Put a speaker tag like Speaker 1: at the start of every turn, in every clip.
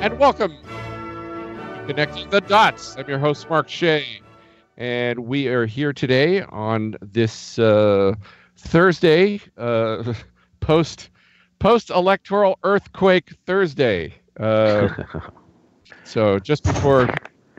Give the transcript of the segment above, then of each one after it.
Speaker 1: And welcome to Connecting the Dots. I'm your host, Mark Shea, and we are here today on this Thursday, post-electoral earthquake Thursday. So just before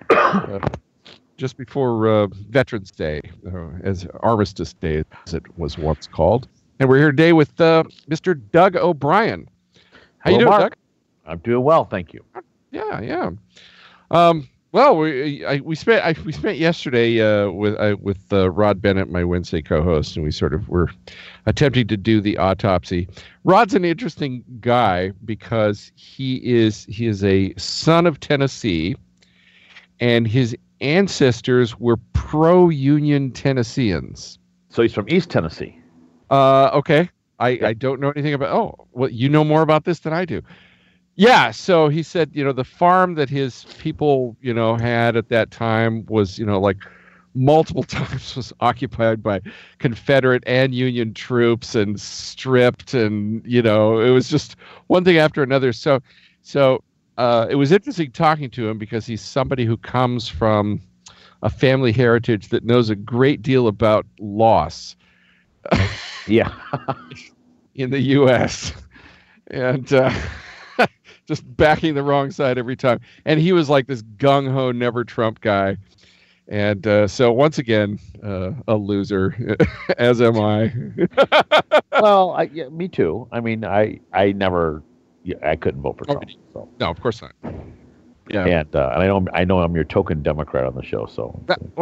Speaker 1: Veterans Day, as Armistice Day, as it was once called, and we're here today with Mr. Doug O'Brien. How you doing,
Speaker 2: Mark?
Speaker 1: Doug?
Speaker 2: I'm doing well, thank you.
Speaker 1: Yeah. Well, we spent yesterday with Rod Bennett, my Wednesday co-host, and we sort of were attempting to do the autopsy. Rod's an interesting guy because he is a son of Tennessee, and his ancestors were pro-Union Tennesseans.
Speaker 2: So he's from East Tennessee.
Speaker 1: Okay. I don't know anything about. Oh, well, you know more about this than I do. Yeah, so he said, the farm that his people, had at that time was, like multiple times was occupied by Confederate and Union troops and stripped, and it was just one thing after another. So it was interesting talking to him because he's somebody who comes from a family heritage that knows a great deal about loss.
Speaker 2: Yeah.
Speaker 1: In the U.S. and just backing the wrong side every time. And he was like this gung-ho, never Trump guy. And so once again, a loser, as am I.
Speaker 2: Well, me too. I mean, I couldn't vote for Trump. So.
Speaker 1: No, of course not. Yeah,
Speaker 2: and I know I'm your token Democrat on the show. So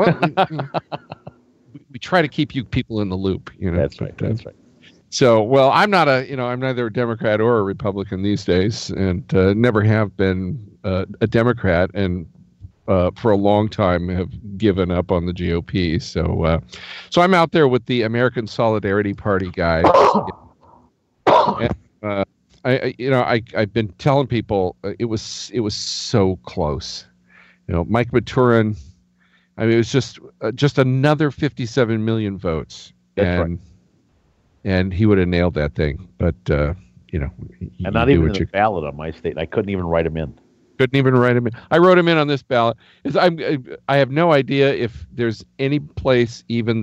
Speaker 1: we try to keep you people in the loop.
Speaker 2: That's right. That's right.
Speaker 1: So, well, I'm neither a Democrat or a Republican these days, and never have been a Democrat, and for a long time have given up on the GOP. So I'm out there with the American Solidarity Party guys. And, I've been telling people it was so close. Mike Maturin. I mean, it was just another 57 million votes.
Speaker 2: That's right.
Speaker 1: And he would have nailed that thing, but
Speaker 2: and not even in the ballot on my state. I couldn't even write him in.
Speaker 1: Couldn't even write him in. I wrote him in on this ballot. I have no idea if there's any place even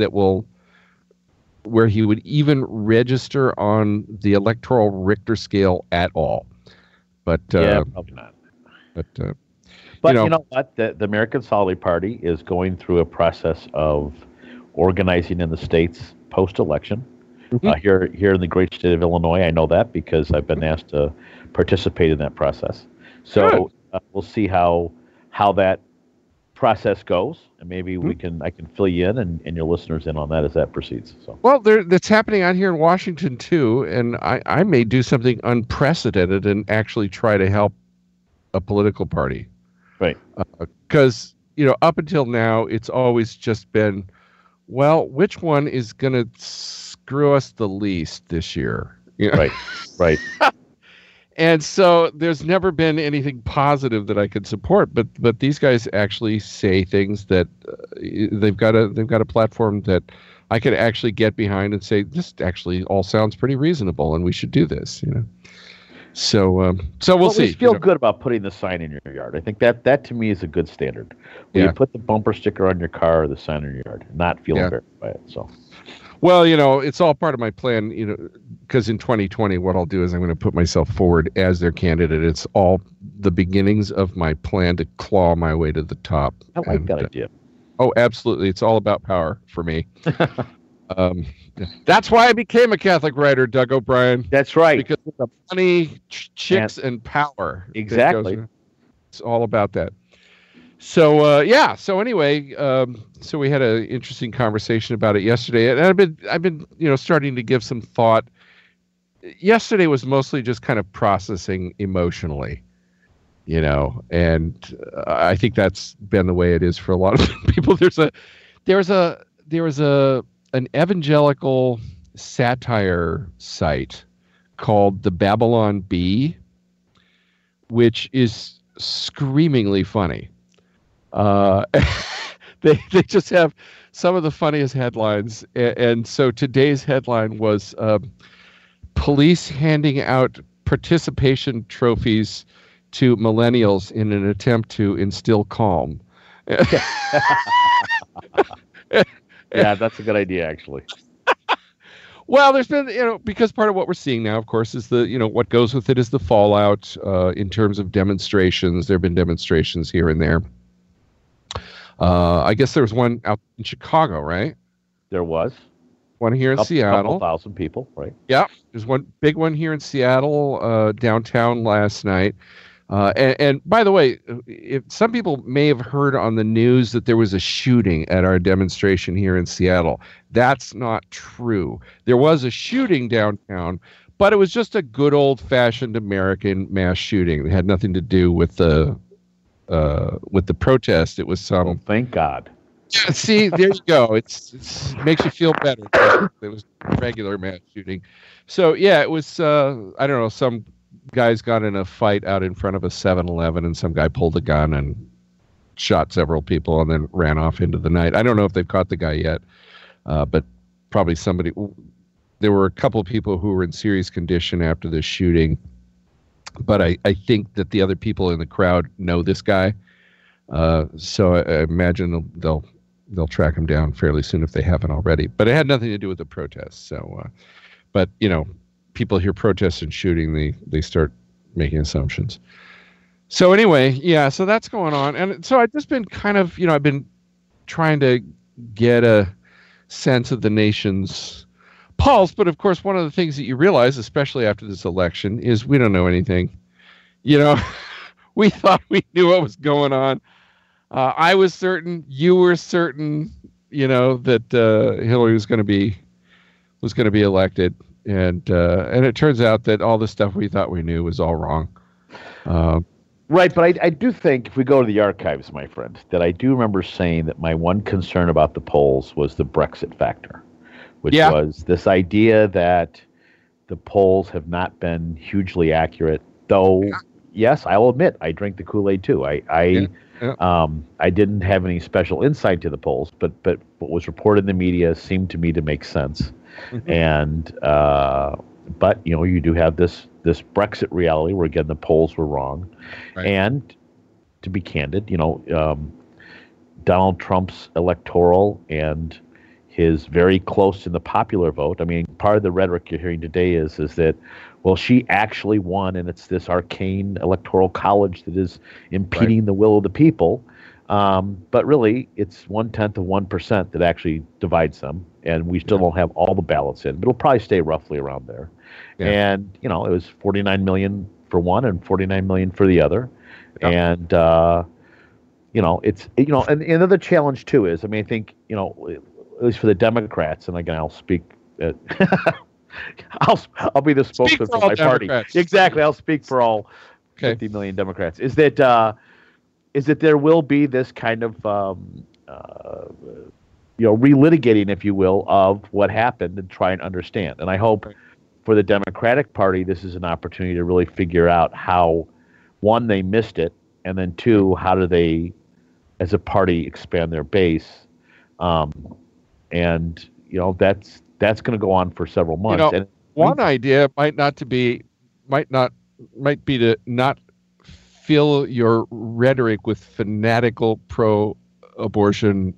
Speaker 1: where he would even register on the electoral Richter scale at all. But
Speaker 2: yeah, probably not.
Speaker 1: But
Speaker 2: you know what? The American Solidarity Party is going through a process of organizing in the states post-election. Here in the great state of Illinois, I know that because I've been asked to participate in that process. So we'll see how that process goes, and maybe I can fill you in and your listeners in on that as that proceeds. So
Speaker 1: that's happening out here in Washington too, and I may do something unprecedented and actually try to help a political party,
Speaker 2: right?
Speaker 1: Because up until now, it's always just been, well, which one is going to screw us the least this year? Right. And so there's never been anything positive that I could support, but these guys actually say things that they've got a platform that I could actually get behind and say, this actually all sounds pretty reasonable and we should do this. So we'll see.
Speaker 2: We feel good about putting the sign in your yard. I think that to me is a good standard. When you put the bumper sticker on your car or the sign in your yard, not feeling very by it. So.
Speaker 1: Well, it's all part of my plan, because in 2020, what I'll do is I'm going to put myself forward as their candidate. It's all the beginnings of my plan to claw my way to the top.
Speaker 2: I like that idea.
Speaker 1: Oh, absolutely. It's all about power for me. That's why I became a Catholic writer, Doug O'Brien.
Speaker 2: That's right.
Speaker 1: Because of money, chicks, and power.
Speaker 2: Exactly.
Speaker 1: It's all about that. So So anyway, so we had an interesting conversation about it yesterday, and I've been starting to give some thought. Yesterday was mostly just kind of processing emotionally, and I think that's been the way it is for a lot of people. There was an evangelical satire site called the Babylon Bee, which is screamingly funny. They just have some of the funniest headlines. And so today's headline was police handing out participation trophies to millennials in an attempt to instill calm.
Speaker 2: Yeah, that's a good idea, actually.
Speaker 1: Well, there's been, because part of what we're seeing now, of course, is what goes with it is the fallout in terms of demonstrations. There have been demonstrations here and there. I guess there was one out in Chicago, right?
Speaker 2: There was.
Speaker 1: One here in Seattle.
Speaker 2: A couple thousand people, right?
Speaker 1: Yeah. There's one big one here in Seattle, downtown last night. And by the way, some people may have heard on the news that there was a shooting at our demonstration here in Seattle. That's not true. There was a shooting downtown, but it was just a good old-fashioned American mass shooting. It had nothing to do with the protest. It was some.
Speaker 2: Oh, thank God.
Speaker 1: Yeah, see, there you go. It makes you feel better. It was a regular mass shooting. So yeah, it was. I don't know, some guys got in a fight out in front of a 7-Eleven, and some guy pulled a gun and shot several people and then ran off into the night. I don't know if they've caught the guy yet, but probably somebody. There were a couple of people who were in serious condition after this shooting, but I think that the other people in the crowd know this guy, so I imagine they'll track him down fairly soon if they haven't already. But it had nothing to do with the protests. So, but people hear protests and shooting, they start making assumptions. So anyway, yeah, so that's going on. And so I've just been kind of, I've been trying to get a sense of the nation's pulse. But of course, one of the things that you realize, especially after this election, is we don't know anything. We thought we knew what was going on. I was certain, you were certain, that Hillary was going to be elected. And it turns out that all the stuff we thought we knew was all wrong.
Speaker 2: Right, but I do think if we go to the archives, my friend, that I do remember saying that my one concern about the polls was the Brexit factor, which was this idea that the polls have not been hugely accurate. Though, yes, I will admit I drank the Kool-Aid too. I didn't have any special insight to the polls, but what was reported in the media seemed to me to make sense. Mm-hmm. And but you do have this Brexit reality where again the polls were wrong, right. And to be candid, Donald Trump's electoral and his very close in the popular vote. I mean, part of the rhetoric you're hearing today is that, well, she actually won, and it's this arcane electoral college that is impeding right. the will of the people. But really, it's 0.1% that actually divides them, and we still don't have all the ballots in. But it'll probably stay roughly around there. Yeah. And it was 49 million for one and 49 million for the other. Yeah. And it's and another challenge too is, I mean, I think at least for the Democrats, and again, I'll speak. I'll be the spokesman for my party. Exactly, I'll speak for all 50 million Democrats. Is that there will be this kind of relitigating, if you will, of what happened and try and understand. And I hope for the Democratic Party, this is an opportunity to really figure out how, one, they missed it, and then two, how do they, as a party, expand their base. And that's going to go on for several months. And
Speaker 1: one idea might be to not fill your rhetoric with fanatical pro-abortion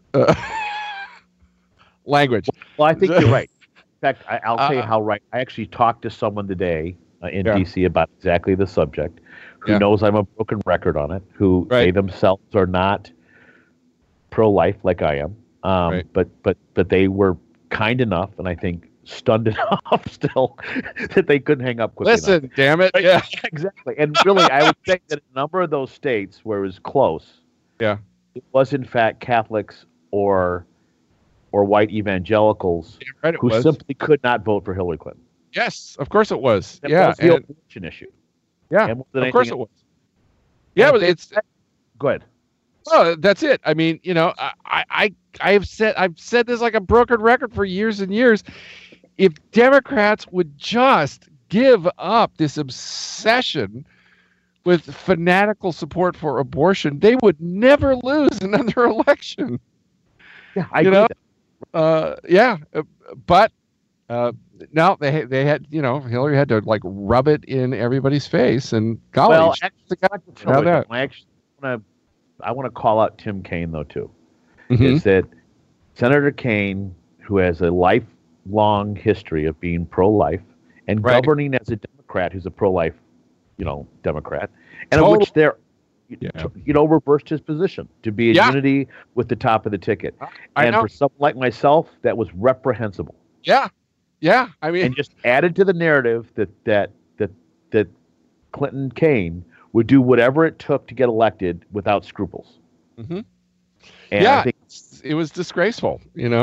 Speaker 1: language.
Speaker 2: Well, I think you're right. In fact, I'll tell you how right. I actually talked to someone today in D.C. about exactly the subject, who knows I'm a broken record on it, who they themselves are not pro-life like I am. But they were kind enough, and I think stunned enough still that they couldn't hang up quickly enough.
Speaker 1: Listen, damn it. Yeah,
Speaker 2: exactly. And really, I would say that a number of those states where it was close, it was in fact Catholics or white evangelicals who simply could not vote for Hillary Clinton.
Speaker 1: Yes, of course it was.
Speaker 2: That was the abortion issue.
Speaker 1: Yeah, of course it was. Yeah, it's.
Speaker 2: Go ahead.
Speaker 1: Well, that's it. I mean, I've said this like a broken record for years and years. If Democrats would just give up this obsession with fanatical support for abortion, they would never lose another election.
Speaker 2: Yeah, I agree.
Speaker 1: But Uh, no, they had, Hillary had to like rub it in everybody's face, and golly,
Speaker 2: Well,
Speaker 1: she's
Speaker 2: actually,
Speaker 1: the guy
Speaker 2: not just
Speaker 1: who had
Speaker 2: Hillary
Speaker 1: that.
Speaker 2: Clinton. I want to call out Tim Kaine though too.
Speaker 1: Hmm.
Speaker 2: Is that Senator Kaine, who has a lifelong history of being pro-life and
Speaker 1: Right.
Speaker 2: governing as a Democrat who's a pro-life, Democrat, and in
Speaker 1: Total.
Speaker 2: which they're,
Speaker 1: Yeah.
Speaker 2: reversed his position to be in
Speaker 1: Yeah.
Speaker 2: unity with the top of the ticket.
Speaker 1: I
Speaker 2: And
Speaker 1: know.
Speaker 2: for someone like myself, that was reprehensible.
Speaker 1: Yeah. Yeah. I mean,
Speaker 2: And just added to the narrative that Clinton Kaine would do whatever it took to get elected without scruples.
Speaker 1: mhm.
Speaker 2: And
Speaker 1: Yeah,
Speaker 2: I think
Speaker 1: it was disgraceful,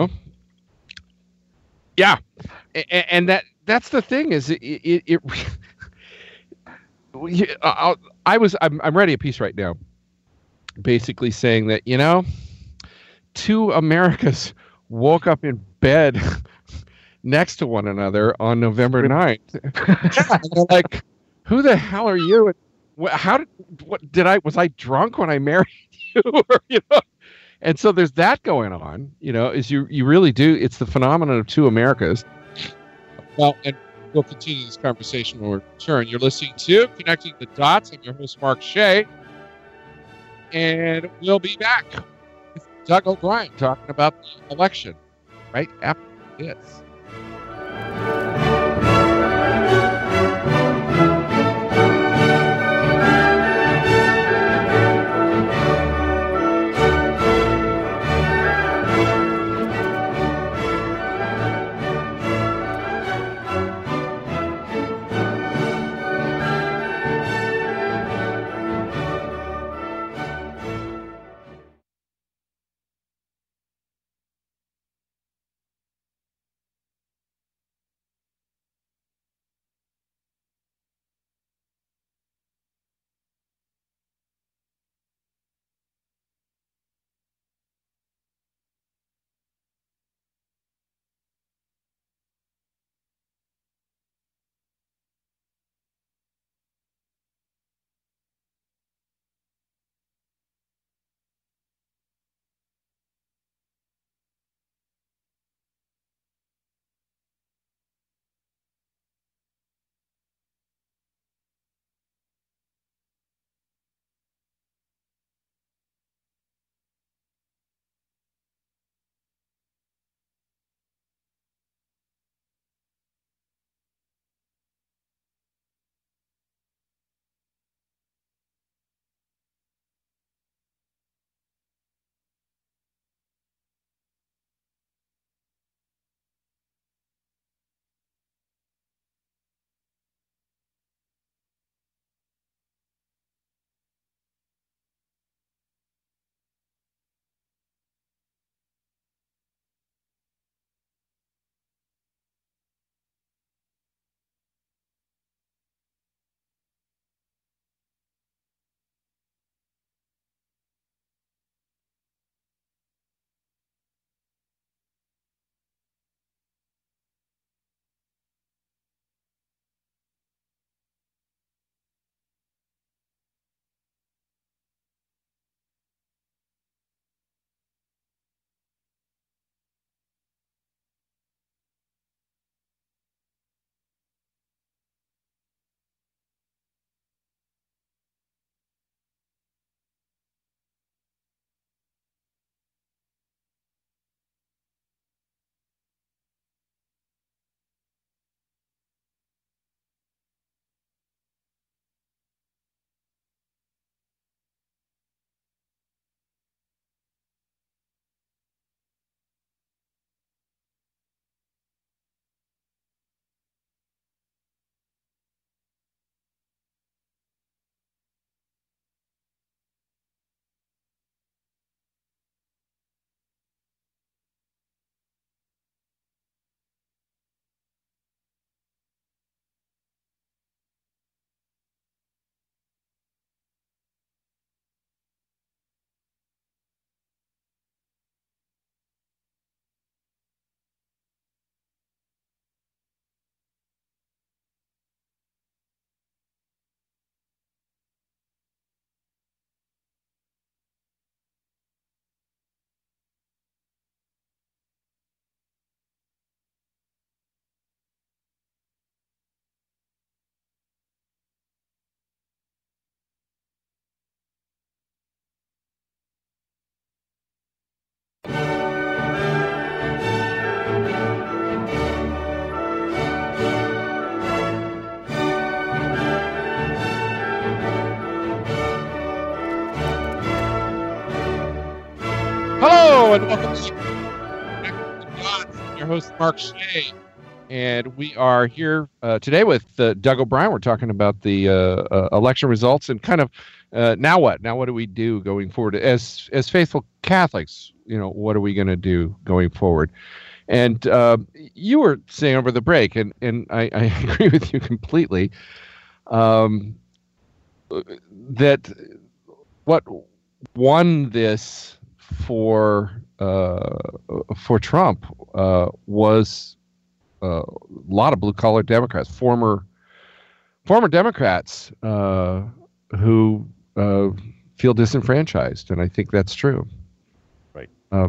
Speaker 1: Yeah, and that's the thing is I'm writing a piece right now, basically saying that two Americas woke up in bed next to one another on November 9th. And they're like, who the hell are you? And was I drunk when I married you? Or. And so there's that going on, is you really do. It's the phenomenon of two Americas. Well, and we'll continue this conversation when we return. You're listening to Connecting the Dots. I'm your host, Mark Shea. And we'll be back with Doug O'Brien talking about the election right after this. Hello and welcome to Gods. I'm your host, Mark Shea, and we are here today with Doug O'Brien. We're talking about the election results and kind of now what? Now what do we do going forward as faithful Catholics? You know, what are we going to do going forward? And you were saying over the break, and I agree with you completely, that what won this for Trump was a lot of blue collar Democrats, former Democrats who feel disenfranchised, and I think that's true.
Speaker 2: Right.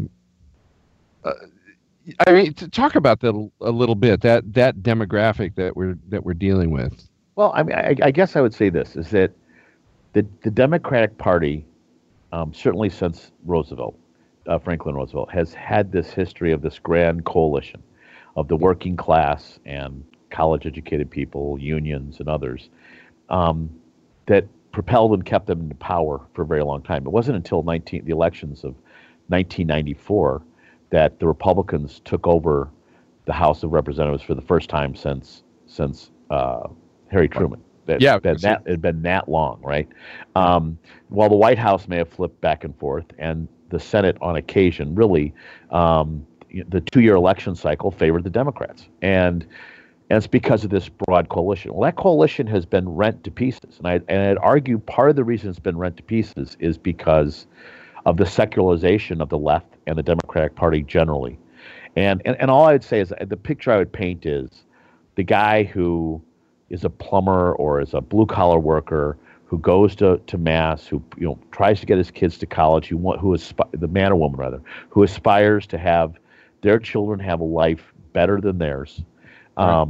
Speaker 1: I mean, to talk about that a little bit, that demographic that we're dealing with.
Speaker 2: Well, I mean, I guess I would say this is that the Democratic Party, certainly since Roosevelt, Franklin Roosevelt, has had this history of this grand coalition of the working class and college-educated people, unions, and others that propelled and kept them in power for a very long time. It wasn't until the elections of 1994 that the Republicans took over the House of Representatives for the first time since Harry Truman. It had been that long, right? While the White House may have flipped back and forth, and the Senate on occasion, really, the 2-year election cycle favored the Democrats, and it's because of this broad coalition. Well, that coalition has been rent to pieces, and I'd argue part of the reason it's been rent to pieces is because of the secularization of the left and the Democratic Party generally. And all I would say is the picture I would paint is the guy who is a plumber or is a blue-collar worker who goes to mass, who tries to get his kids to college, the man or woman rather, who aspires to have their children have a life better than theirs. Right.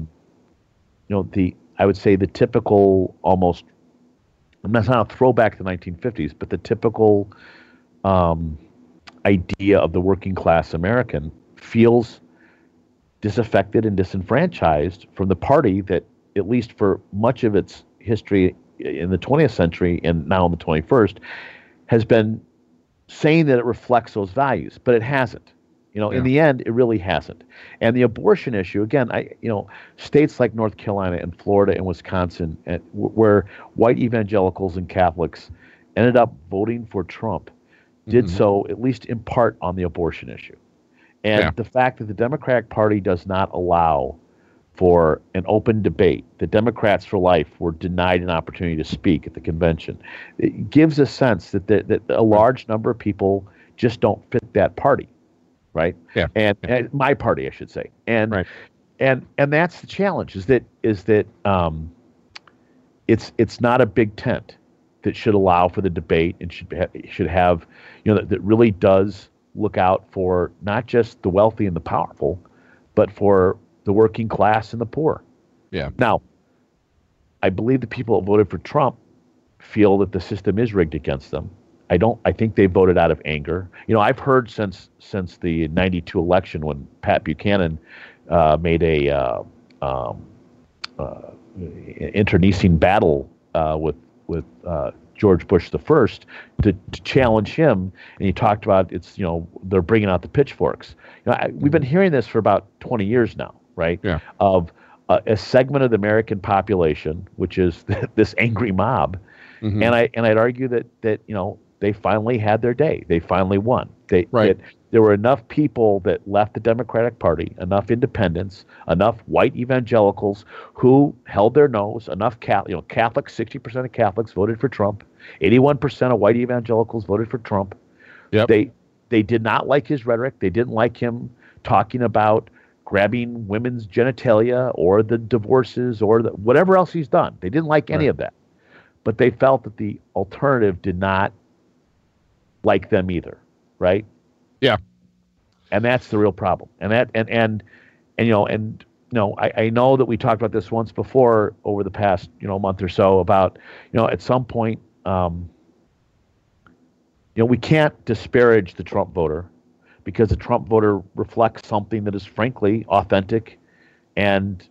Speaker 2: I would say the typical almost, that's not a throwback to the 1950s, but the typical idea of the working class American feels disaffected and disenfranchised from the party that, at least for much of its history in the 20th century and now in the 21st, has been saying that it reflects those values, but it hasn't. In the end, it really hasn't. And the abortion issue, again, states like North Carolina and Florida and Wisconsin, where white evangelicals and Catholics ended up voting for Trump, did so at least in part on the abortion issue. And the fact that the Democratic Party does not allow for an open debate, the Democrats for Life were denied an opportunity to speak at the convention. It gives a sense that a large number of people just don't fit that party, right? Yeah. And my party, I should say. And right. and that's the challenge. Is that it's not a big tent that should allow for the debate and should have that really does look out for not just the wealthy and the powerful, but for the working class and the poor.
Speaker 1: Yeah.
Speaker 2: Now, I believe the people that voted for Trump feel that the system is rigged against them. I think they voted out of anger. I've heard since the 92 election when Pat Buchanan made a internecine battle with George Bush the First to challenge him, and he talked about they're bringing out the pitchforks. We've been hearing this for about 20 years now, right?
Speaker 1: Yeah.
Speaker 2: Of a segment of the American population, which is this angry mob, and I'd argue that they finally had their day. They finally won. There were enough people that left the Democratic Party, enough independents, enough white evangelicals who held their nose, enough Catholics, 60% of Catholics voted for Trump, 81% of white evangelicals voted for Trump.
Speaker 1: Yep.
Speaker 2: They did not like his rhetoric. They didn't like him talking about grabbing women's genitalia or the divorces or whatever else he's done. They didn't like any of that. But they felt that the alternative did not like them either, right?
Speaker 1: Yeah.
Speaker 2: And that's the real problem. And I know that we talked about this once before over the past, month or so about, at some point, we can't disparage the Trump voter because the Trump voter reflects something that is frankly authentic and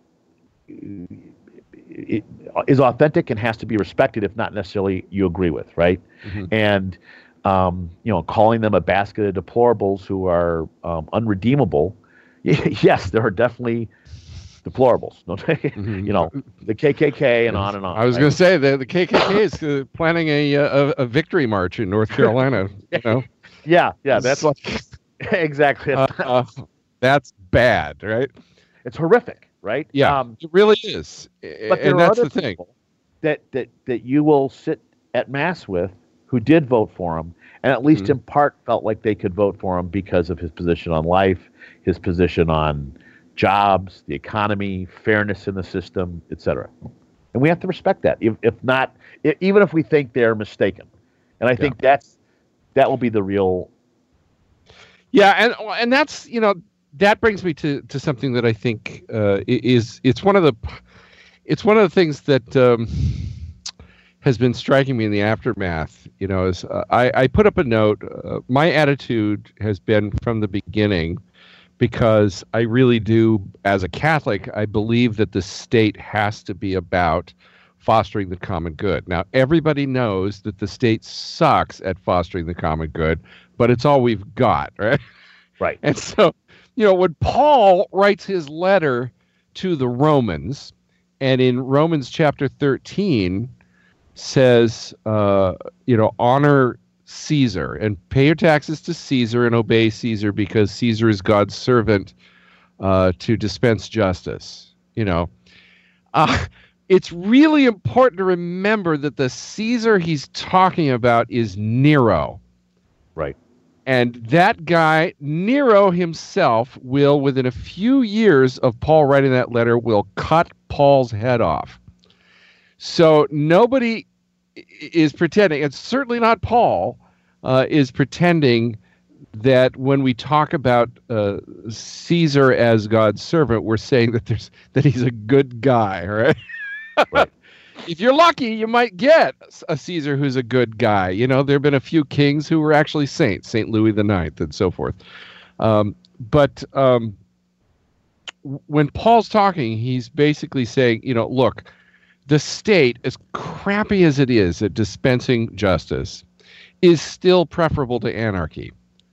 Speaker 2: it is authentic and has to be respected if not necessarily you agree with, right? And calling them a basket of deplorables who are unredeemable. Yes, there are definitely deplorables. The KKK and on and on.
Speaker 1: I was going to say the KKK is planning a victory march in North Carolina.
Speaker 2: Yeah, that's exactly.
Speaker 1: That's bad, right?
Speaker 2: It's horrific, right?
Speaker 1: Yeah, it really is.
Speaker 2: But that's the thing that you will sit at mass with who did vote for him, and at least in part felt like they could vote for him because of his position on life, his position on jobs, the economy, fairness in the system, etc. And we have to respect that, even if we think they're mistaken. And I think that will be the real.
Speaker 1: Yeah, and that's that brings me to something that I think it's one of the things that has been striking me in the aftermath. Is I put up a note. My attitude has been from the beginning, because I really do, as a Catholic, I believe that the state has to be about fostering the common good. Now, everybody knows that the state sucks at fostering the common good, but it's all we've got, right?
Speaker 2: Right.
Speaker 1: And so, when Paul writes his letter to the Romans, and in Romans chapter 13 says, honor Caesar and pay your taxes to Caesar and obey Caesar because Caesar is God's servant to dispense justice. It's really important to remember that the Caesar he's talking about is Nero.
Speaker 2: Right.
Speaker 1: And that guy, Nero himself, will, within a few years of Paul writing that letter, will cut Paul's head off. So nobody is pretending, and certainly not Paul, is pretending that when we talk about Caesar as God's servant, we're saying that he's a good guy, right?
Speaker 2: Right.
Speaker 1: If you're lucky, you might get a Caesar who's a good guy. There have been a few kings who were actually saints, St. Louis IX and so forth. But when Paul's talking, he's basically saying, look, the state, as crappy as it is at dispensing justice, is still preferable to anarchy.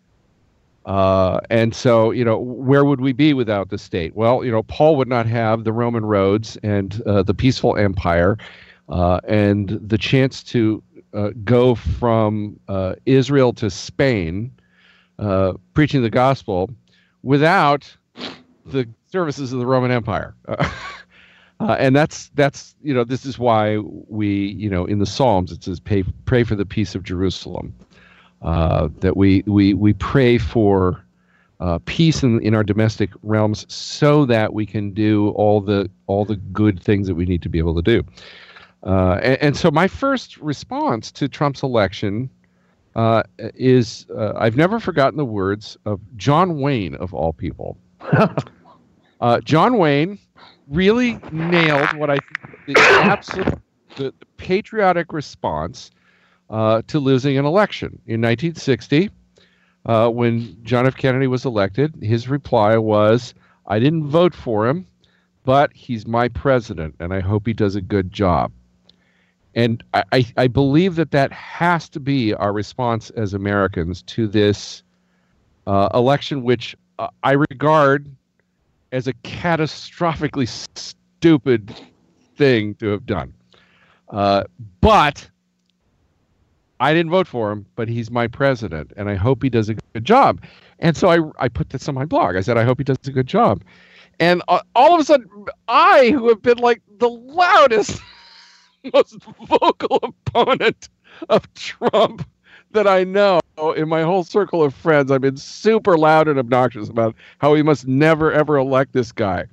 Speaker 1: And so, where would we be without the state? Well, Paul would not have the Roman roads and the peaceful empire and the chance to go from Israel to Spain preaching the gospel without the services of the Roman Empire. And that's this is why we, in the Psalms, it says, pray for the peace of Jerusalem. That we pray for peace in our domestic realms so that we can do all the good things that we need to be able to do. And so my first response to Trump's election is I've never forgotten the words of John Wayne, of all people. John Wayne really nailed what I think the patriotic response to losing an election. In 1960, when John F. Kennedy was elected, his reply was, I didn't vote for him, but he's my president, and I hope he does a good job. And I believe that has to be our response as Americans to this election, which I regard as a catastrophically stupid thing to have done. But I didn't vote for him, but he's my president, and I hope he does a good job. And so I put this on my blog. I said, I hope he does a good job. And all of a sudden, I, who have been like the loudest, most vocal opponent of Trump that I know in my whole circle of friends, I've been super loud and obnoxious about how we must never, ever elect this guy.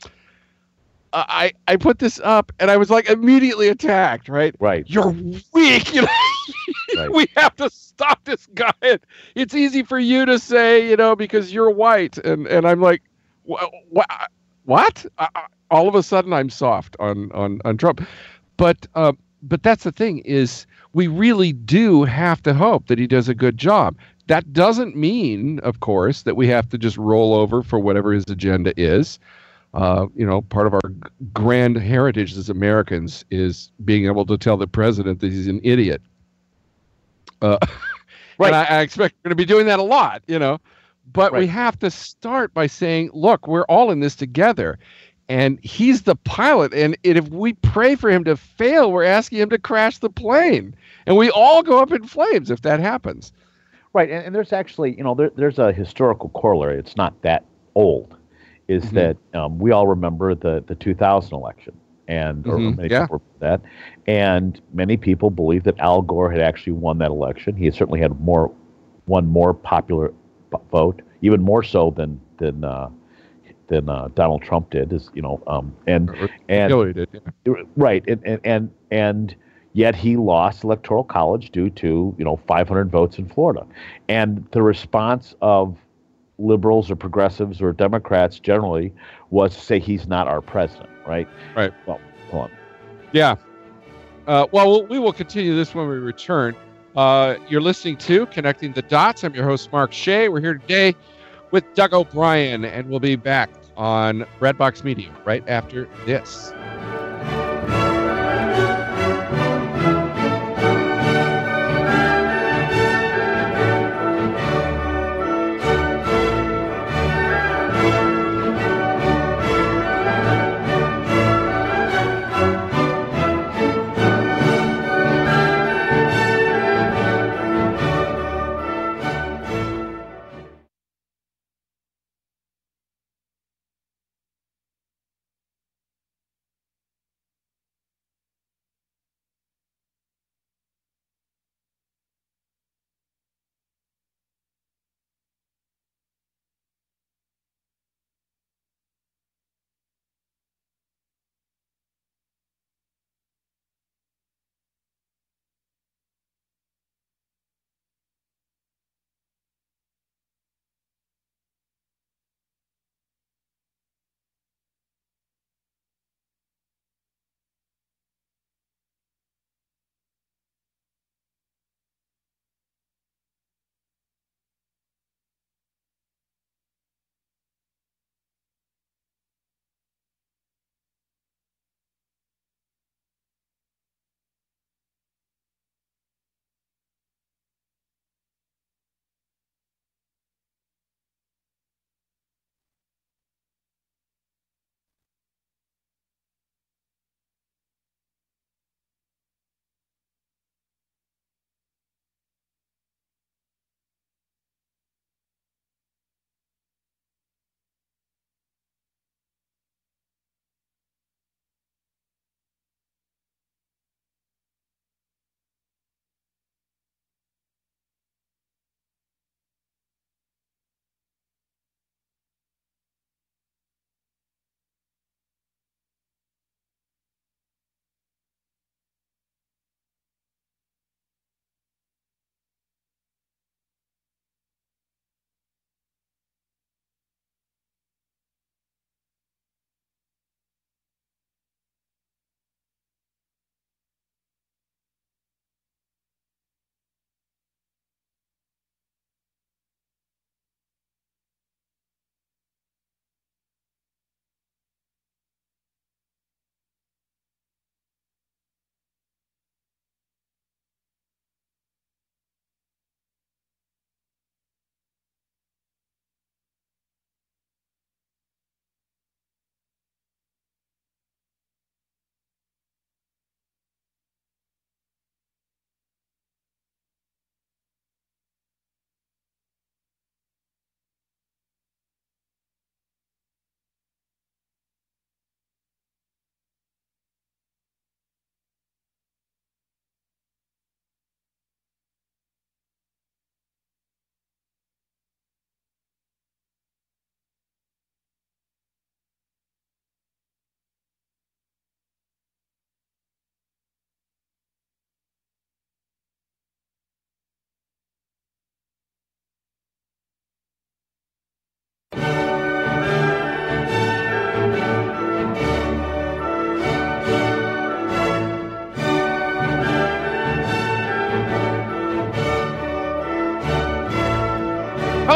Speaker 1: I put this up, and I was like immediately attacked, right?
Speaker 2: Right.
Speaker 1: You're weak,
Speaker 2: Right.
Speaker 1: We have to stop this guy. It's easy for you to say, because you're white. And I'm like, what? All of a sudden I'm soft on Trump. But that's the thing is we really do have to hope that he does a good job. That doesn't mean, of course, that we have to just roll over for whatever his agenda is. Part of our grand heritage as Americans is being able to tell the president that he's an idiot.
Speaker 2: Right.
Speaker 1: And I expect we're going to be doing that a lot, but we
Speaker 2: Right.
Speaker 1: have to start by saying, look, we're all in this together. And he's the pilot. And if we pray for him to fail, we're asking him to crash the plane. And we all go up in flames if that happens.
Speaker 2: Right. And there's actually, there's a historical corollary. It's not that old, is that we all remember the 2000 election. And or many people remember that. And many people believe that Al Gore had actually won that election. He certainly had one more popular vote, even more so than Donald Trump did, and
Speaker 1: Hillary did,
Speaker 2: right, and yet he lost Electoral College due to 500 votes in Florida, and the response of liberals or progressives or Democrats generally was to say he's not our president, right?
Speaker 1: Right.
Speaker 2: Well, hold on.
Speaker 1: Yeah. Well, we will continue this when we return. You're listening to Connecting the Dots. I'm your host, Mark Shea. We're here today with Doug O'Brien, and we'll be back on Redbox Media right after this.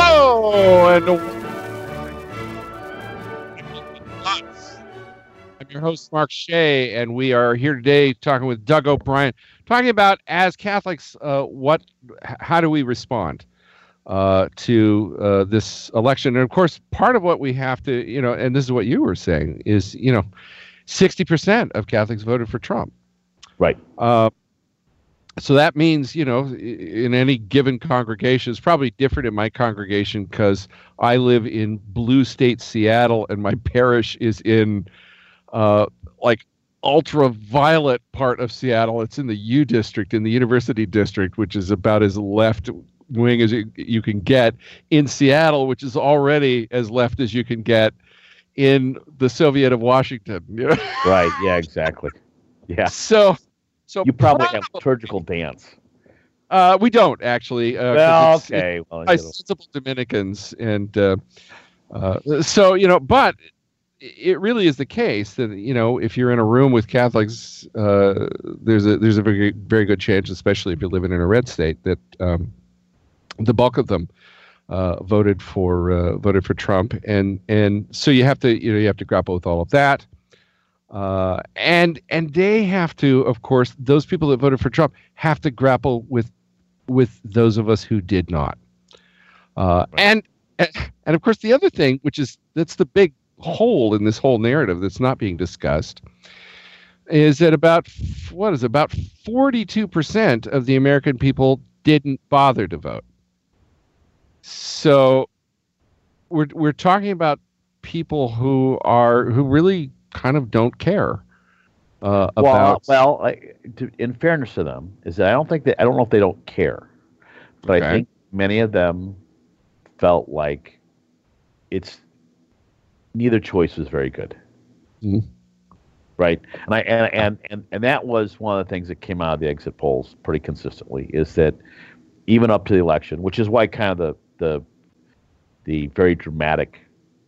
Speaker 1: Hello, and I'm your your host, Mark Shea, and we are here today talking with Doug O'Brien, talking about, as Catholics, how do we respond to this election? And of course, part of what we have to, and this is what you were saying, is 60% of Catholics voted for Trump.
Speaker 2: Right.
Speaker 1: So that means, in any given congregation, it's probably different in my congregation because I live in blue state Seattle and my parish is in ultraviolet part of Seattle. It's in the U district, in the University district, which is about as left wing as you can get in Seattle, which is already as left as you can get in the Soviet of Washington.
Speaker 2: Right. Yeah, exactly. Yeah.
Speaker 1: So
Speaker 2: you probably have liturgical dance.
Speaker 1: We don't actually.
Speaker 2: Okay.
Speaker 1: By sensible Dominicans, and but it really is the case that if you're in a room with Catholics, there's a very very good chance, especially if you're living in a red state, that the bulk of them voted for Trump, and so you have to grapple with all of that. And they have to, of course, those people that voted for Trump have to grapple with those of us who did not. And of course, the other thing, that's the big hole in this whole narrative that's not being discussed, is that about 42% of the American people didn't bother to vote. So we're talking about people who really kind of don't care about.
Speaker 2: In fairness to them, is that I don't know if they don't care, but okay. I think many of them felt like neither choice was very good. Mm-hmm. Right, and that was one of the things that came out of the exit polls pretty consistently, is that even up to the election, which is why kind of the very dramatic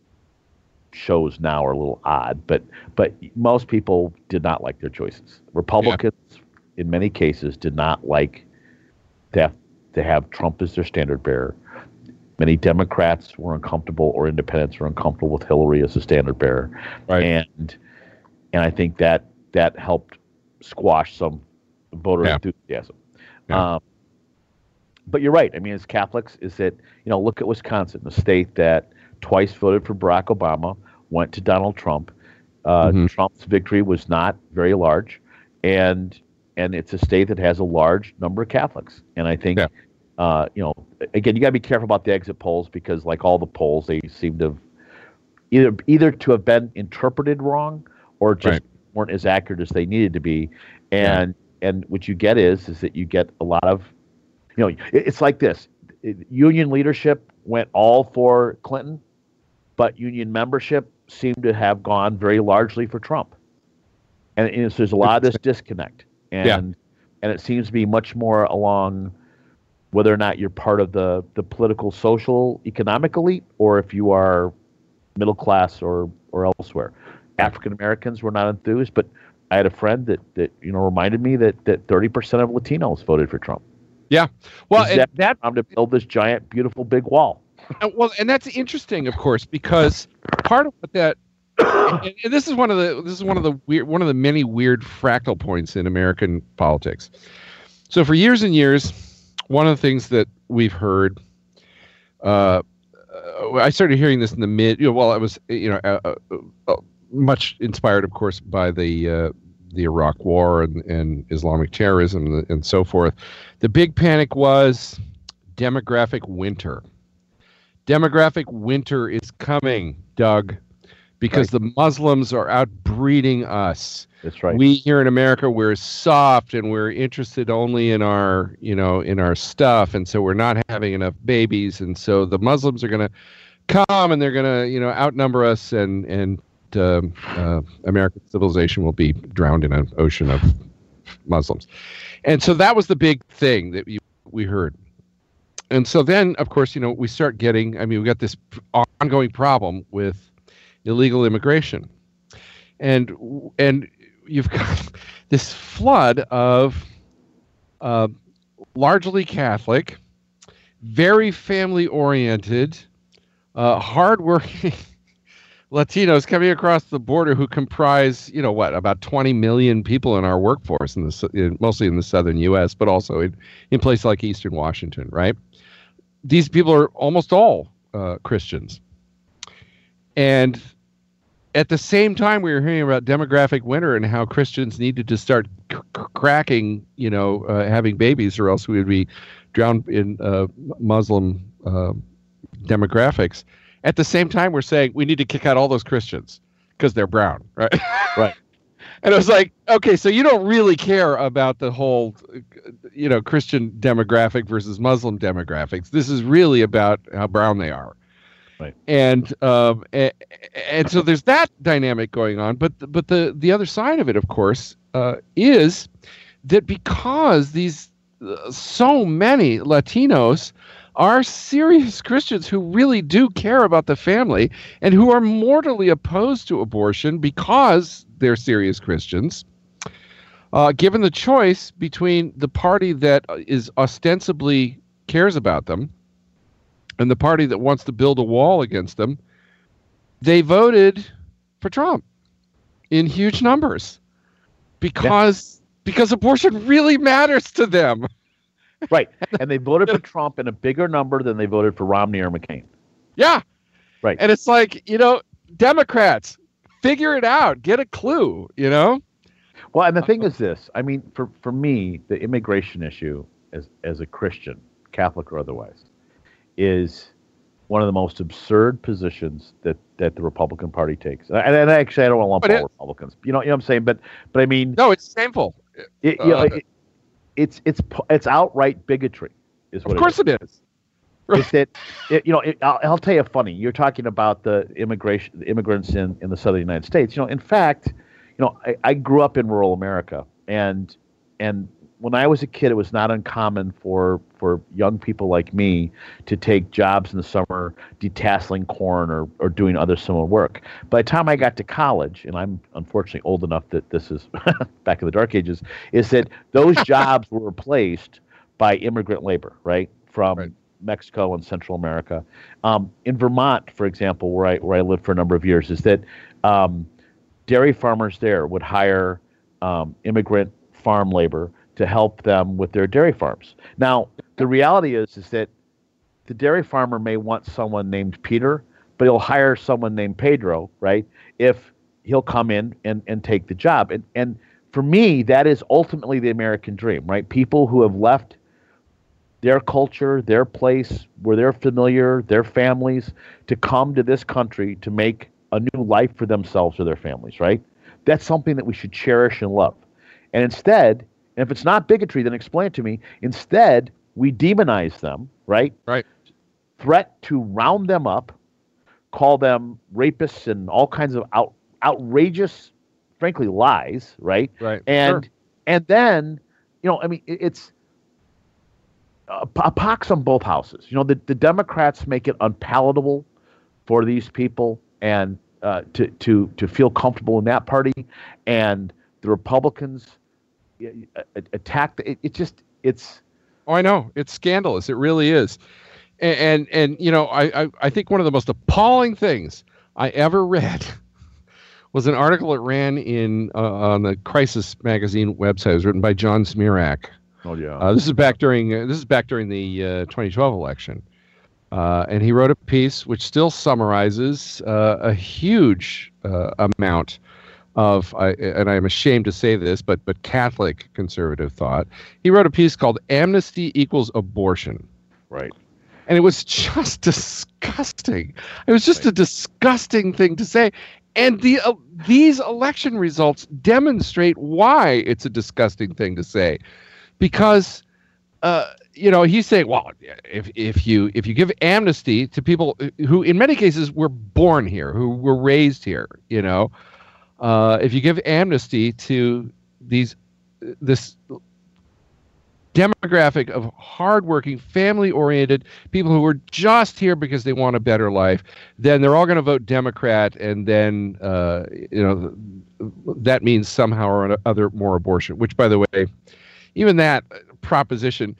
Speaker 2: shows now are a little odd, but most people did not like their choices. Republicans, in many cases, did not like to have Trump as their standard bearer. Many Democrats were uncomfortable, or independents were uncomfortable with Hillary as the standard bearer. Right. And I think that helped squash some voter enthusiasm. Yeah. But you're right. I mean, as Catholics, is that, look at Wisconsin, the state that twice voted for Barack Obama, went to Donald Trump. Trump's victory was not very large, and it's a state that has a large number of Catholics. And I think, again, you got to be careful about the exit polls, because, like all the polls, they seem to have either to have been interpreted wrong, or just weren't as accurate as they needed to be. And what you get is that you get a lot of, it's like this. Union leadership went all for Clinton, but union membership seemed to have gone very largely for Trump. And so there's a lot of this disconnect. And it seems to be much more along whether or not you're part of the political, social, economic elite, or if you are middle class or elsewhere. African Americans were not enthused, but I had a friend that reminded me that 30% of Latinos voted for Trump.
Speaker 1: Yeah, well,
Speaker 2: that time to build this giant, beautiful, big wall.
Speaker 1: Well, and that's interesting, of course, because part of what that, and this is one of the many weird fractal points in American politics. So for years and years, one of the things that we've heard, I started hearing this in the mid. It was much inspired, of course, by the Iraq War and Islamic terrorism and so forth. The big panic was demographic winter. Demographic winter is coming, Doug, because the Muslims are outbreeding us.
Speaker 2: That's right.
Speaker 1: We here in America, we're soft and we're interested only in our stuff, and so we're not having enough babies, and so the Muslims are going to come and they're going to outnumber us, and American civilization will be drowned in an ocean of Muslims. And so that was the big thing that we heard. And so then, of course, we start getting, we got this ongoing problem with illegal immigration. And you've got this flood of largely Catholic, very family-oriented, hardworking Latinos coming across the border who comprise, about 20 million people in our workforce, mostly in the southern U.S., but also in places like Eastern Washington, right? These people are almost all Christians. And at the same time, we were hearing about demographic winter and how Christians needed to start cracking, having babies, or else we would be drowned in Muslim demographics. At the same time, we're saying we need to kick out all those Christians because they're brown, right?
Speaker 2: Right.
Speaker 1: And I was like, okay, so you don't really care about the whole, Christian demographic versus Muslim demographics. This is really about how brown they are.
Speaker 2: Right.
Speaker 1: And so there's that dynamic going on. But the other side of it, of course, is that because these so many Latinos are serious Christians who really do care about the family and who are mortally opposed to abortion because they're serious Christians, given the choice between the party that is ostensibly cares about them and the party that wants to build a wall against them, they voted for Trump in huge numbers because abortion really matters to them.
Speaker 2: Right. And they voted for Trump in a bigger number than they voted for Romney or McCain.
Speaker 1: Yeah.
Speaker 2: Right.
Speaker 1: And it's like, Democrats, figure it out. Get a clue,
Speaker 2: Well, and the thing is this. I mean, for me, the immigration issue as a Christian, Catholic or otherwise, is one of the most absurd positions that the Republican Party takes. And actually, I don't want to lump all Republicans. You know what I'm saying? But I mean...
Speaker 1: No, it's shameful.
Speaker 2: It's outright bigotry, is what.
Speaker 1: Of course it is.
Speaker 2: Is that I'll tell you funny. You're talking about the immigrants in the southern United States. In fact, I grew up in rural America, and when I was a kid, it was not uncommon for young people like me to take jobs in the summer detasseling corn or doing other similar work. By the time I got to college, and I'm unfortunately old enough that this is back in the dark ages, is that those jobs were replaced by immigrant labor, right, from Mexico and Central America. In Vermont, for example, where I lived for a number of years, is that dairy farmers there would hire immigrant farm labor to help them with their dairy farms. Now, the reality is that the dairy farmer may want someone named Peter, but he'll hire someone named Pedro, right, if he'll come in and take the job. And for me, that is ultimately the American dream, right? People who have left their culture, their place, where they're familiar, their families, to come to this country to make a new life for themselves or their families, right? That's something that we should cherish and love. And instead... And if it's not bigotry, then explain it to me. Instead, we demonize them, right?
Speaker 1: Right.
Speaker 2: Threat to round them up, call them rapists and all kinds of outrageous, frankly, lies, right?
Speaker 1: Right.
Speaker 2: And then, it's a pox on both houses. The Democrats make it unpalatable for these people and to feel comfortable in that party, and the Republicans attack. It's.
Speaker 1: Oh, I know. It's scandalous. It really is. And I think one of the most appalling things I ever read was an article that ran on the Crisis magazine website. It was written by John Smirak.
Speaker 2: Oh yeah.
Speaker 1: This is back during the 2012 election, and he wrote a piece which still summarizes a huge amount of, and I'm ashamed to say this, but Catholic conservative thought. He wrote a piece called "Amnesty Equals Abortion."
Speaker 2: Right.
Speaker 1: And it was just disgusting. It was just a disgusting thing to say. And these election results demonstrate why it's a disgusting thing to say, because he's saying, well, if you give amnesty to people who in many cases were born here, who were raised here, if you give amnesty to this demographic of hardworking, family-oriented people who are just here because they want a better life, then they're all going to vote Democrat, and then that means somehow or other more abortion. Which, by the way, even that proposition,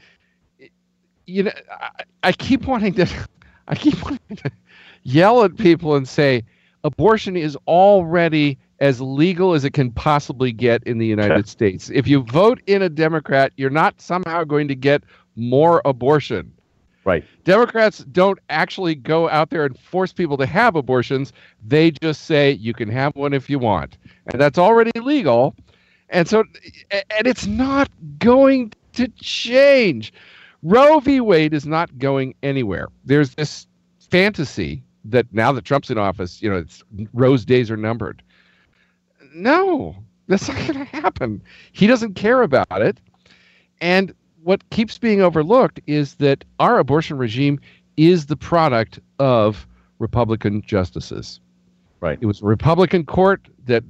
Speaker 1: I keep wanting to yell at people and say, abortion is already as legal as it can possibly get in the United States. If you vote in a Democrat, you're not somehow going to get more abortion.
Speaker 2: Right.
Speaker 1: Democrats don't actually go out there and force people to have abortions. They just say you can have one if you want. And that's already legal. And so, and it's not going to change. Roe v. Wade is not going anywhere. There's this fantasy that now that Trump's in office, it's Roe's days are numbered. No, that's not going to happen. He doesn't care about it. And what keeps being overlooked is that our abortion regime is the product of Republican justices.
Speaker 2: Right.
Speaker 1: It was a Republican court that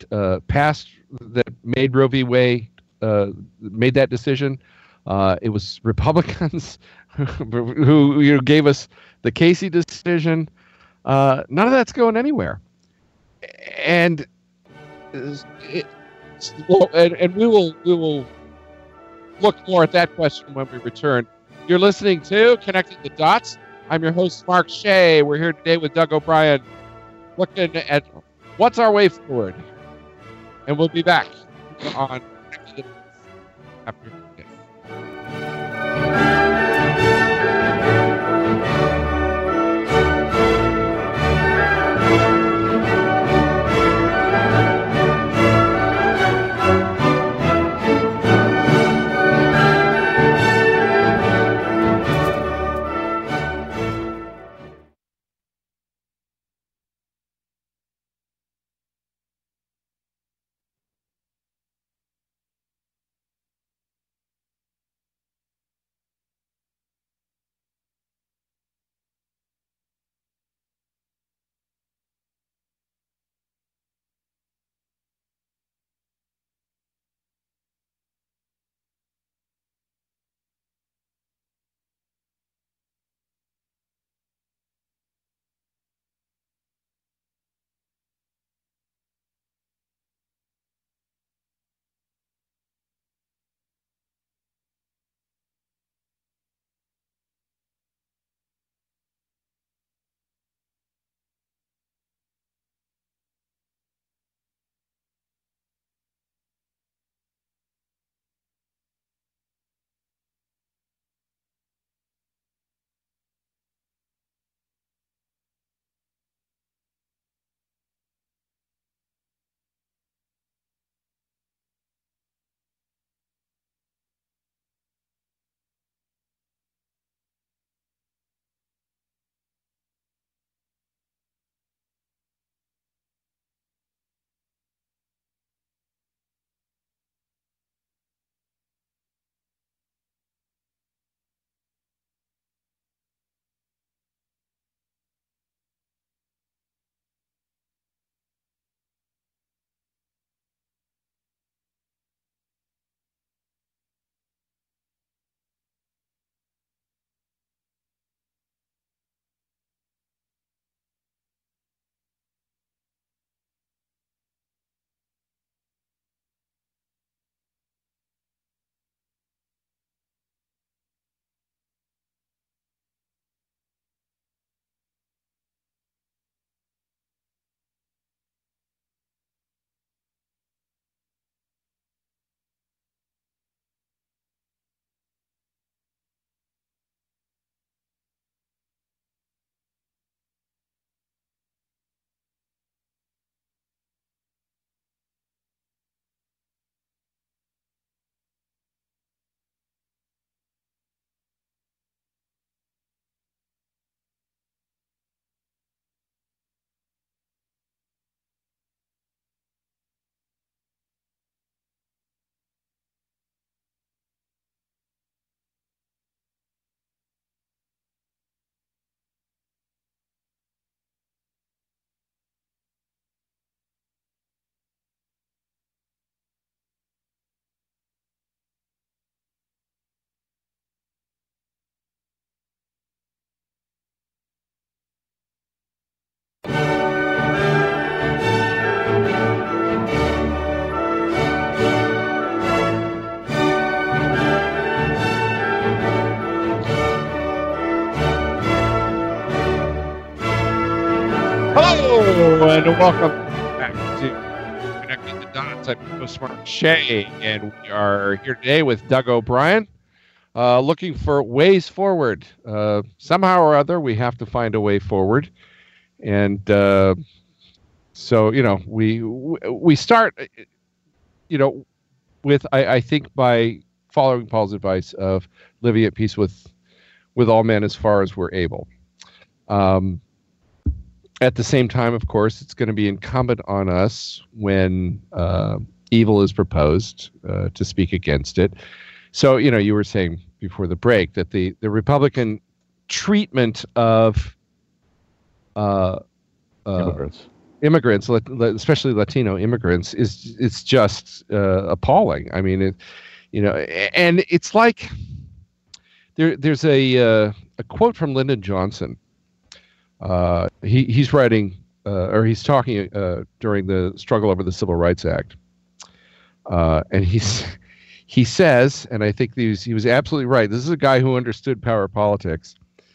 Speaker 1: made Roe v. Wade made that decision. It was Republicans who gave us the Casey decision. None of that's going anywhere, and we will look more at that question when we return. You're listening to Connecting the Dots. I'm your host, Mark Shea. We're here today with Doug O'Brien, looking at what's our way forward. And we'll be back on Connecting the Dots after this. Hello, and welcome back to Connecting the Dots. I'm your host, Mark Shea, and we are here today with Doug O'Brien, looking for ways forward. Somehow or other, we have to find a way forward. And so, we start, with, I think, by following Paul's advice of living at peace with all men as far as we're able. At the same time, of course, it's going to be incumbent on us when evil is proposed to speak against it. So, you were saying before the break that the Republican treatment of immigrants, especially Latino immigrants, it's just appalling. I mean, and it's like there's a quote from Lyndon Johnson. He's writing, or he's talking during the struggle over the Civil Rights Act, and he says, and I think he was absolutely right. This is a guy who understood power politics,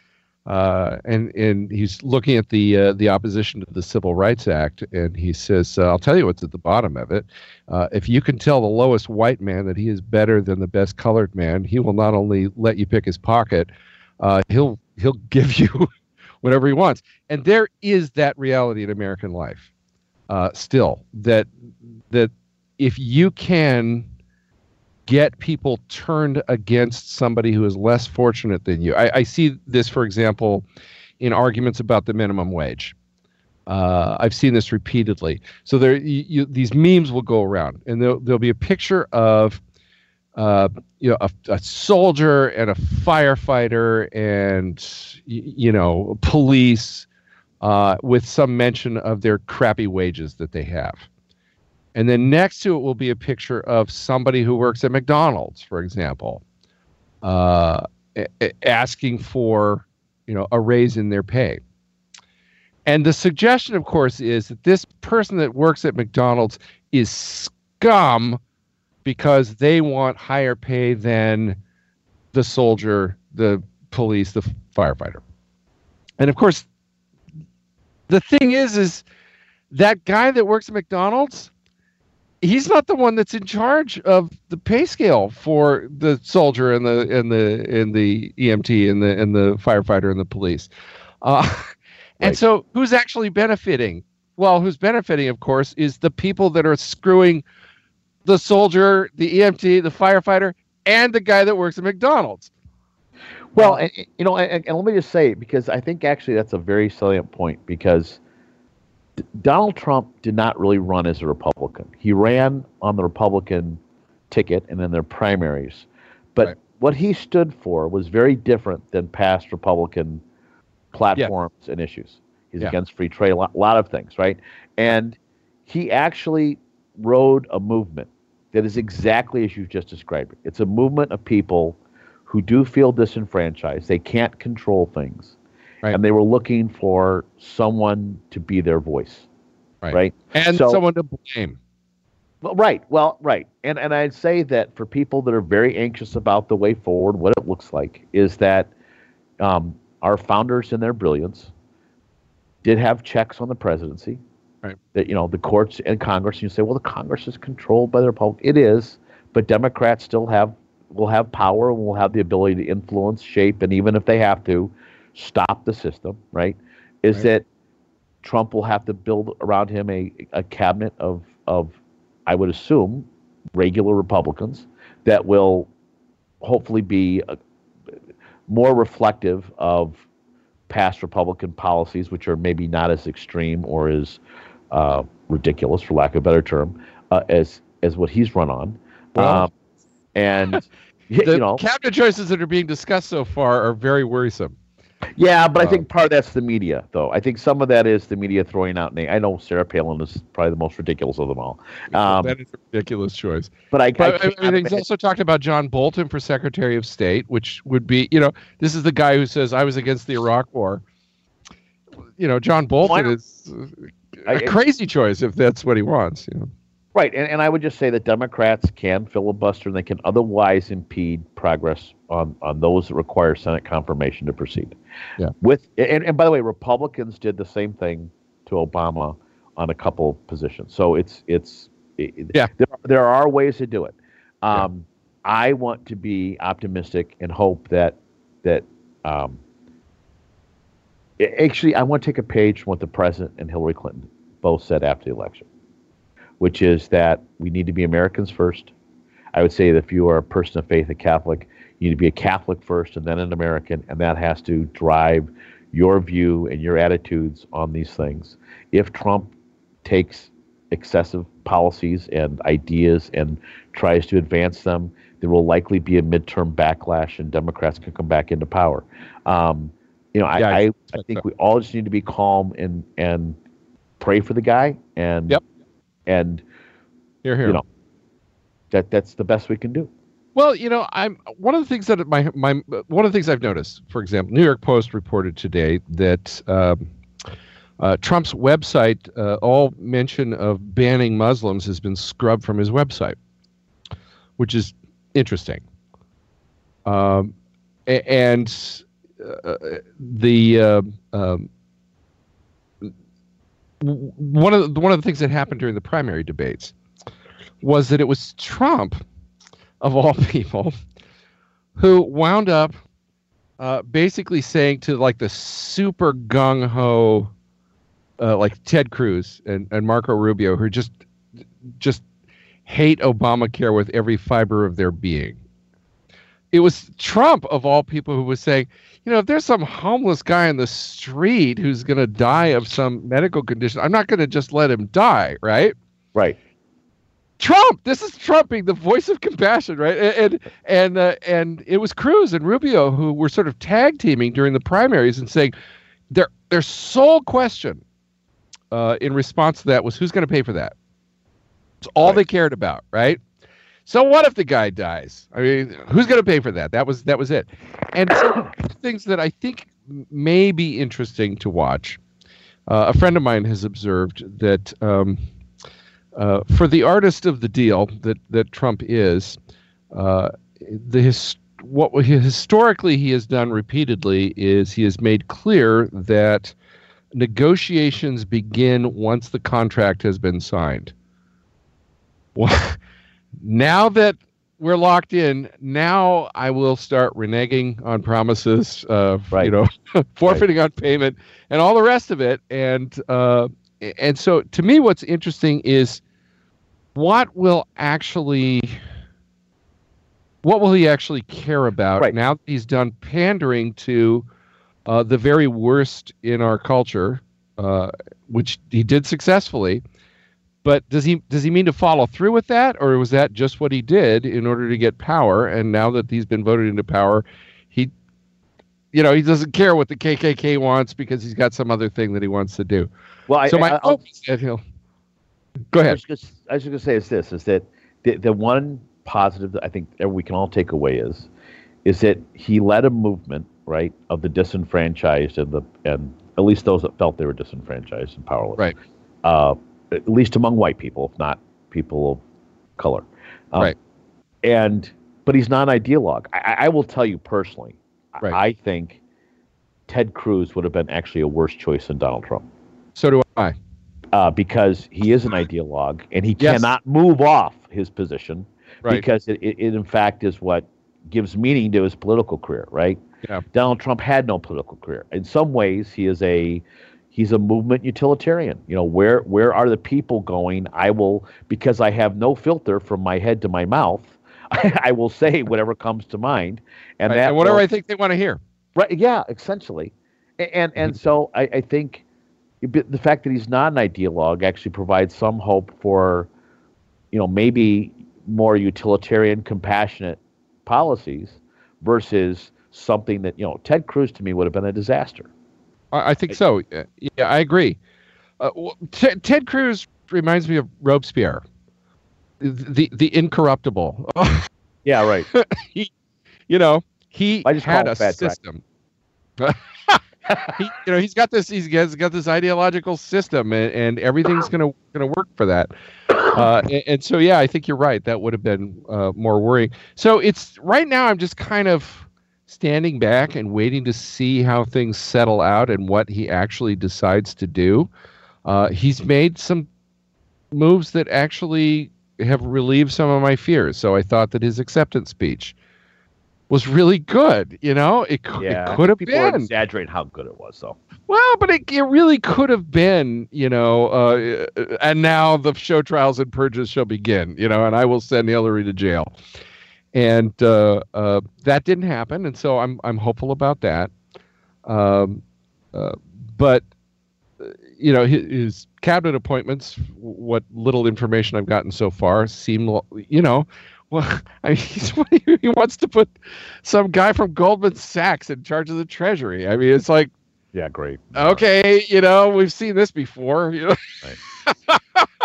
Speaker 1: and he's looking at the opposition to the Civil Rights Act, and he says, "I'll tell you what's at the bottom of it. If you can tell the lowest white man that he is better than the best colored man, he will not only let you pick his pocket, he'll give you." Whatever he wants. And there is that reality in American life still, that if you can get people turned against somebody who is less fortunate than you. I see this, for example, in arguments about the minimum wage. I've seen this repeatedly. So these memes will go around, and there'll be a picture of a soldier and a firefighter and police with some mention of their crappy wages that they have. And then next to it will be a picture of somebody who works at McDonald's, for example, asking for a raise in their pay. And the suggestion, of course, is that this person that works at McDonald's is scum because they want higher pay than the soldier, the police, the firefighter. And of course, the thing is that guy that works at McDonald's, he's not the one that's in charge of the pay scale for the soldier and the EMT and the firefighter and the police. And so who's actually benefiting? Well, who's benefiting, of course, is the people that are screwing the soldier, the EMT, the firefighter, and the guy that works at McDonald's.
Speaker 2: Well, and let me just say, because I think actually that's a very salient point, because Donald Trump did not really run as a Republican. He ran on the Republican ticket and in their primaries. But what he stood for was very different than past Republican platforms and issues. He's against free trade, a lot of things, right? And he actually rode a movement that is exactly as you've just described it. It's a movement of people who do feel disenfranchised. They can't control things. Right. And they were looking for someone to be their voice. Right?
Speaker 1: And someone to blame.
Speaker 2: Well, right. And I'd say that for people that are very anxious about the way forward, what it looks like is that our founders in their brilliance did have checks on the presidency. Right. That the courts and Congress, you say, well, the Congress is controlled by the Republicans. It is, but Democrats still will have power and will have the ability to influence, shape, and even if they have to, stop the system. Right? That Trump will have to build around him a cabinet of I would assume regular Republicans that will hopefully be more reflective of past Republican policies, which are maybe not as extreme or as ridiculous, for lack of a better term, as what he's run on.
Speaker 1: Well,
Speaker 2: and
Speaker 1: the cabinet choices that are being discussed so far are very worrisome.
Speaker 2: Yeah, but I think part of that's the media, though. I think some of that is the media throwing out names. I know Sarah Palin is probably the most ridiculous of them all.
Speaker 1: That is a ridiculous choice.
Speaker 2: But
Speaker 1: he's also talked about John Bolton for Secretary of State, which would be, this is the guy who says, I was against the Iraq War. John Bolton is a crazy choice if that's what he wants.
Speaker 2: Right, and I would just say that Democrats can filibuster and they can otherwise impede progress on those that require Senate confirmation to proceed.
Speaker 1: Yeah.
Speaker 2: And by the way, Republicans did the same thing to Obama on a couple positions. So
Speaker 1: Yeah.
Speaker 2: there are ways to do it. I want to be optimistic and hope that actually I want to take a page from what the president and Hillary Clinton both said after the election, which is that we need to be Americans first. I would say that if you are a person of faith, a Catholic, you need to be a Catholic first and then an American, and that has to drive your view and your attitudes on these things. If Trump takes excessive policies and ideas and tries to advance them, there will likely be a midterm backlash and Democrats can come back into power. I think we all just need to be calm and pray for the guy and
Speaker 1: Here.
Speaker 2: That's the best we can do.
Speaker 1: Well, I'm one of the things that one of the things I've noticed, for example, New York Post reported today that Trump's website, all mention of banning Muslims has been scrubbed from his website, which is interesting. And one of the things that happened during the primary debates was that it was Trump, of all people, who wound up basically saying to like the super gung-ho like Ted Cruz and Marco Rubio, who just hate Obamacare with every fiber of their being. It was Trump, of all people, who was saying, if there's some homeless guy in the street who's going to die of some medical condition, I'm not going to just let him die, right?
Speaker 2: Right.
Speaker 1: Trump. This is Trump being the voice of compassion, right? And it was Cruz and Rubio who were sort of tag teaming during the primaries and saying their sole question in response to that was, who's going to pay for that? It's all they cared about, right? So what if the guy dies? I mean, who's going to pay for that? That was it. And so things that I think may be interesting to watch. A friend of mine has observed that for the artist of the deal that Trump is, what historically he has done repeatedly is he has made clear that negotiations begin once the contract has been signed. Well, now that we're locked in, now I will start reneging on promises, forfeiting on payment, and all the rest of it. And so, to me, what's interesting is what will he actually care about now that he's done pandering to the very worst in our culture, which he did successfully. But does he mean to follow through with that, or was that just what he did in order to get power? And now that he's been voted into power, he doesn't care what the KKK wants because he's got some other thing that he wants to do.
Speaker 2: Well,
Speaker 1: my hope is that he'll go ahead.
Speaker 2: I was just going to say is that the one positive that I think we can all take away is that he led a movement, right, of the disenfranchised and at least those that felt they were disenfranchised and powerless,
Speaker 1: right.
Speaker 2: At least among white people, if not people of color.
Speaker 1: Right.
Speaker 2: But he's not an ideologue. I will tell you personally,
Speaker 1: right.
Speaker 2: I think Ted Cruz would have been actually a worse choice than Donald Trump.
Speaker 1: So do I.
Speaker 2: Because he is an ideologue and he cannot move off his position because it in fact is what gives meaning to his political career, right?
Speaker 1: Yeah.
Speaker 2: Donald Trump had no political career. In some ways, he's a movement utilitarian. Where are the people going? Because I have no filter from my head to my mouth, I will say whatever comes to mind. And
Speaker 1: whatever I think they want to hear.
Speaker 2: Right. Yeah, essentially. And so I think the fact that he's not an ideologue actually provides some hope for, maybe more utilitarian, compassionate policies versus something that, Ted Cruz to me would have been a disaster.
Speaker 1: I think so. Yeah, I agree. Ted Cruz reminds me of Robespierre, the incorruptible.
Speaker 2: Yeah, right.
Speaker 1: He had a system. He's got this. He's got this ideological system, and everything's gonna work for that. And so, yeah, I think you're right. That would have been more worrying. So it's right now. I'm just kind of standing back and waiting to see how things settle out and what he actually decides to do. He's made some moves that actually have relieved some of my fears. So I thought that his acceptance speech was really good. It could have
Speaker 2: people are
Speaker 1: been.
Speaker 2: exaggerating how good it was, though.
Speaker 1: Well, but it really could have been, and now the show trials and purges shall begin, and I will send Hillary to jail. And that didn't happen, and so I'm hopeful about that. But his cabinet appointments, what little information I've gotten so far, seem, well, I mean, he wants to put some guy from Goldman Sachs in charge of the Treasury. I mean, it's like,
Speaker 2: yeah, great.
Speaker 1: Okay, we've seen this before. Right.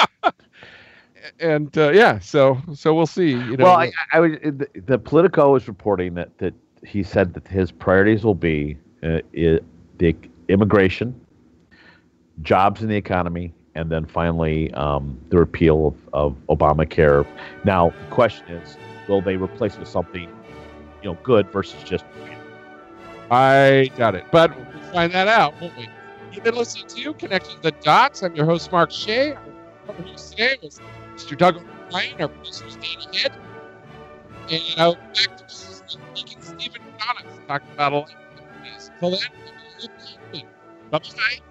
Speaker 1: And so we'll see.
Speaker 2: Well, the Politico is reporting that he said that his priorities will be the immigration, jobs in the economy, and then finally the repeal of Obamacare. Now, the question is, will they replace it with something, good versus just?
Speaker 1: I doubt it, but we'll find that out, won't we? You've been listening to Connecting the Dots. I'm your host, Mark Shea. Our host today was Mr. Doug O'Brien, our producer, Danny Head. And I'll be back to Deacon Stephen Connors talking about a lot of things. Until then, bye-bye.